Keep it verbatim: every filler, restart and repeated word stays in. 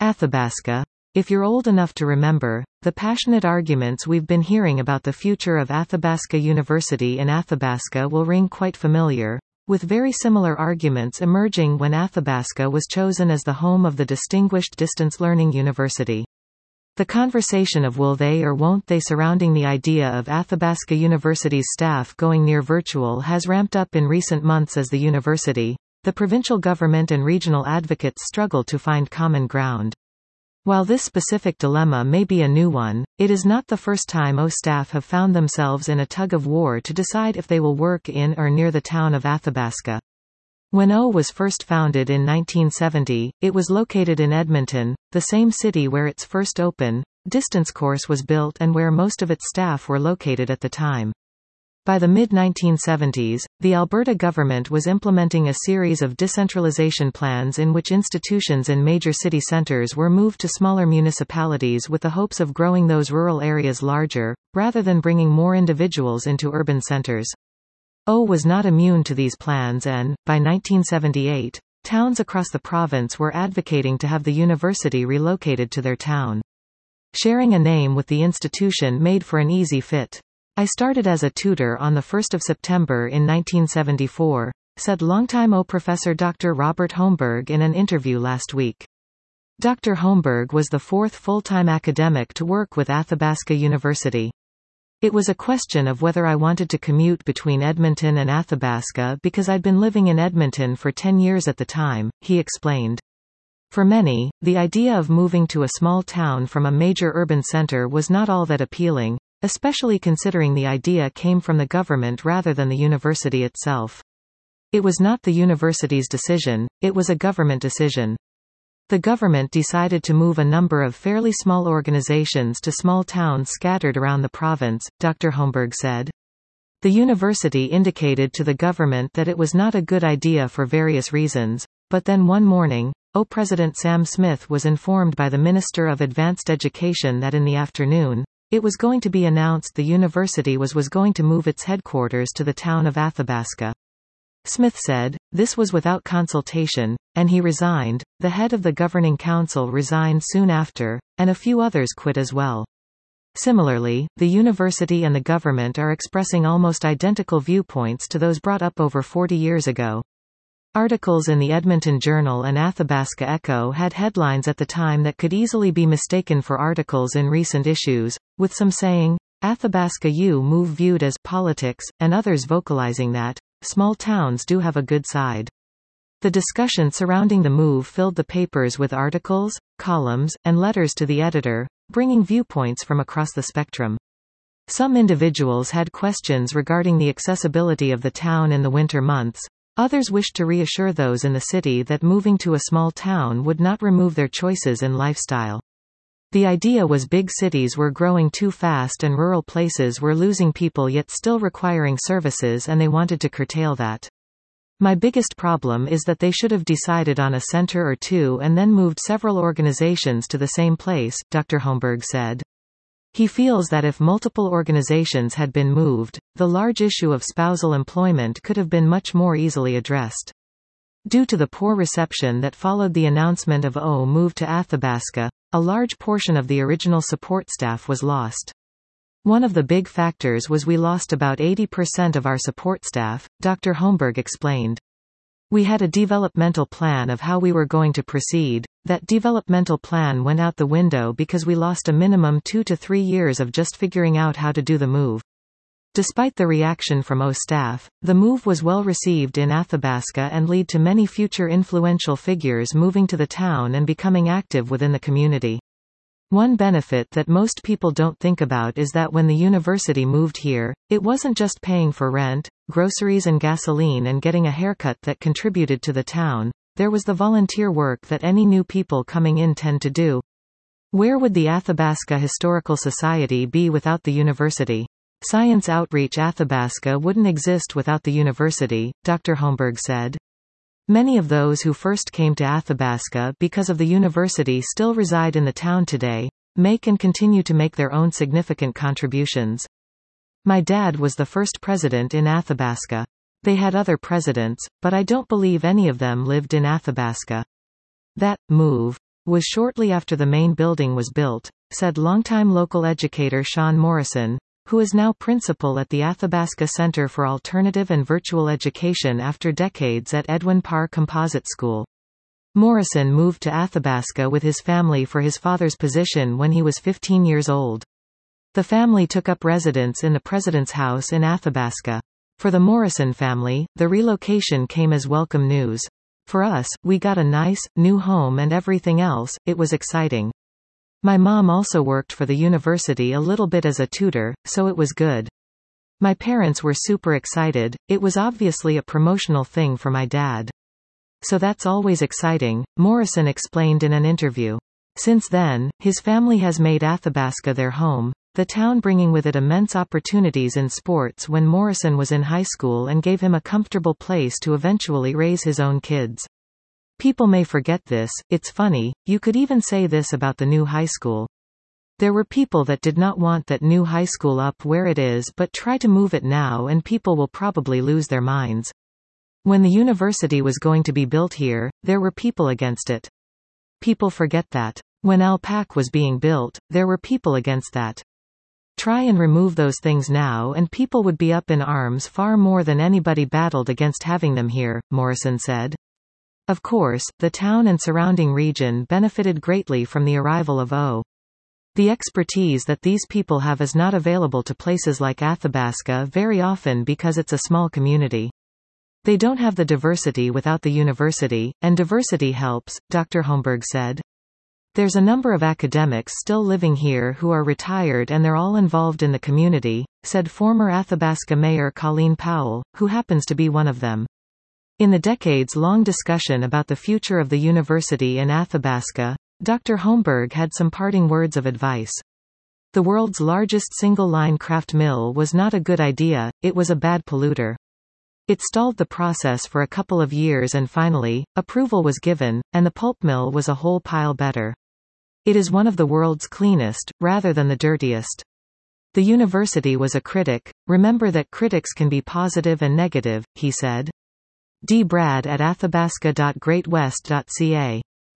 Athabasca. If you're old enough to remember, the passionate arguments we've been hearing about the future of Athabasca University in Athabasca will ring quite familiar, with very similar arguments emerging when Athabasca was chosen as the home of the distinguished distance learning university. The conversation of will they or won't they surrounding the idea of Athabasca University's staff going near virtual has ramped up in recent months as the university, the provincial government and regional advocates struggle to find common ground. While this specific dilemma may be a new one, it is not the first time O staff have found themselves in a tug-of-war to decide if they will work in or near the town of Athabasca. When O was first founded in nineteen seventy, it was located in Edmonton, the same city where its first open, distance course was built and where most of its staff were located at the time. By the mid nineteen seventies, the Alberta government was implementing a series of decentralization plans in which institutions in major city centres were moved to smaller municipalities with the hopes of growing those rural areas larger, rather than bringing more individuals into urban centres. O was not immune to these plans and, by nineteen seventy-eight, towns across the province were advocating to have the university relocated to their town. Sharing a name with the institution made for an easy fit. I started as a tutor on the first of September in nineteen seventy-four, said longtime O professor Doctor Robert Holmberg in an interview last week. Doctor Holmberg was the fourth full-time academic to work with Athabasca University. It was a question of whether I wanted to commute between Edmonton and Athabasca because I'd been living in Edmonton for ten years at the time, he explained. For many, the idea of moving to a small town from a major urban centre was not all that appealing, especially considering the idea came from the government rather than the university itself. It was not the university's decision, it was a government decision. The government decided to move a number of fairly small organizations to small towns scattered around the province, Doctor Holmberg said. The university indicated to the government that it was not a good idea for various reasons, but then one morning, O President Sam Smith was informed by the Minister of Advanced Education that in the afternoon, it was going to be announced the university was was going to move its headquarters to the town of Athabasca. Smith said, this was without consultation, and he resigned. The head of the governing council resigned soon after, and a few others quit as well. Similarly, the university and the government are expressing almost identical viewpoints to those brought up over forty years ago. Articles in the Edmonton Journal and Athabasca Echo had headlines at the time that could easily be mistaken for articles in recent issues, with some saying, Athabasca U move viewed as politics, and others vocalizing that, small towns do have a good side. The discussion surrounding the move filled the papers with articles, columns, and letters to the editor, bringing viewpoints from across the spectrum. Some individuals had questions regarding the accessibility of the town in the winter months. Others wished to reassure those in the city that moving to a small town would not remove their choices in lifestyle. The idea was big cities were growing too fast and rural places were losing people yet still requiring services, and they wanted to curtail that. My biggest problem is that they should have decided on a center or two and then moved several organizations to the same place, Doctor Holmberg said. He feels that if multiple organizations had been moved, the large issue of spousal employment could have been much more easily addressed. Due to the poor reception that followed the announcement of O move to Athabasca, a large portion of the original support staff was lost. One of the big factors was we lost about eighty percent of our support staff, Doctor Holmberg explained. We had a developmental plan of how we were going to proceed. That developmental plan went out the window because we lost a minimum two to three years of just figuring out how to do the move. Despite the reaction from O staff, the move was well received in Athabasca and led to many future influential figures moving to the town and becoming active within the community. One benefit that most people don't think about is that when the university moved here, it wasn't just paying for rent, groceries and gasoline and getting a haircut that contributed to the town. There was the volunteer work that any new people coming in tend to do. Where would the Athabasca Historical Society be without the university? Science Outreach Athabasca wouldn't exist without the university, Doctor Holmberg said. Many of those who first came to Athabasca because of the university still reside in the town today, make and continue to make their own significant contributions. My dad was the first president in Athabasca. They had other presidents, but I don't believe any of them lived in Athabasca. That move was shortly after the main building was built, said longtime local educator Sean Morrison, who is now principal at the Athabasca Center for Alternative and Virtual Education after decades at Edwin Parr Composite School. Morrison moved to Athabasca with his family for his father's position when he was fifteen years old. The family took up residence in the President's House in Athabasca. For the Morrison family, the relocation came as welcome news. For us, we got a nice, new home and everything else, it was exciting. My mom also worked for the university a little bit as a tutor, so it was good. My parents were super excited, it was obviously a promotional thing for my dad. So that's always exciting, Morrison explained in an interview. Since then, his family has made Athabasca their home, the town bringing with it immense opportunities in sports when Morrison was in high school and gave him a comfortable place to eventually raise his own kids. People may forget this, it's funny, you could even say this about the new high school. There were people that did not want that new high school up where it is but try to move it now and people will probably lose their minds. When the university was going to be built here, there were people against it. People forget that. When Alpac was being built, there were people against that. Try and remove those things now and people would be up in arms far more than anybody battled against having them here, Morrison said. Of course, the town and surrounding region benefited greatly from the arrival of O. The expertise that these people have is not available to places like Athabasca very often because it's a small community. They don't have the diversity without the university, and diversity helps, Doctor Holmberg said. There's a number of academics still living here who are retired and they're all involved in the community, said former Athabasca Mayor Colleen Powell, who happens to be one of them. In the decades-long discussion about the future of the university in Athabasca, Doctor Holmberg had some parting words of advice. The world's largest single-line kraft mill was not a good idea, it was a bad polluter. It stalled the process for a couple of years and finally, approval was given, and the pulp mill was a whole pile better. It is one of the world's cleanest, rather than the dirtiest. The university was a critic, remember that critics can be positive and negative, he said. D. Brad at athabasca dot great west dot c a